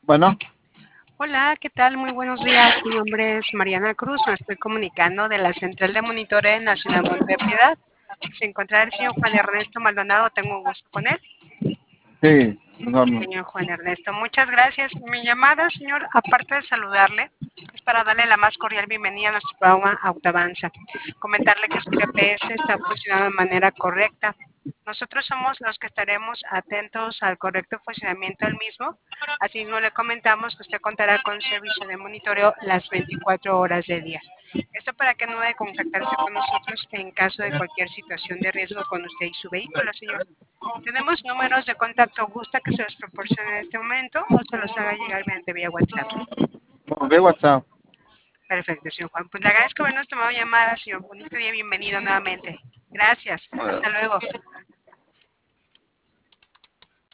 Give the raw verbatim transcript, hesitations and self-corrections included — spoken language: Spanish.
Bueno, Hola, ¿qué tal? Muy buenos días. Mi nombre es Mariana Cruz. Me estoy comunicando de la Central de Monitoreo Nacional Monte de Piedad. Se encuentra el señor Juan Ernesto Maldonado. Tengo gusto con él. sí, no, Señor Juan Ernesto, muchas gracias. Mi llamada, señor, aparte de saludarle, es para darle la más cordial bienvenida a nuestro programa Autoavanza. Comentarle que su G P S está funcionando de manera correcta. Nosotros somos los que estaremos atentos al correcto funcionamiento del mismo. Asimismo, le comentamos que usted contará con servicio de monitoreo las veinticuatro horas del día. Esto para que no debe contactarse con nosotros en caso de cualquier situación de riesgo con usted y su vehículo, señor. Tenemos números de contacto. ¿Gusta que se los proporcione en este momento o se los haga llegar mediante vía WhatsApp? no, ve WhatsApp. Perfecto, señor Juan. Pues le agradezco habernos tomado llamada, señor. Bonito día, bienvenido nuevamente. Gracias. Hasta luego.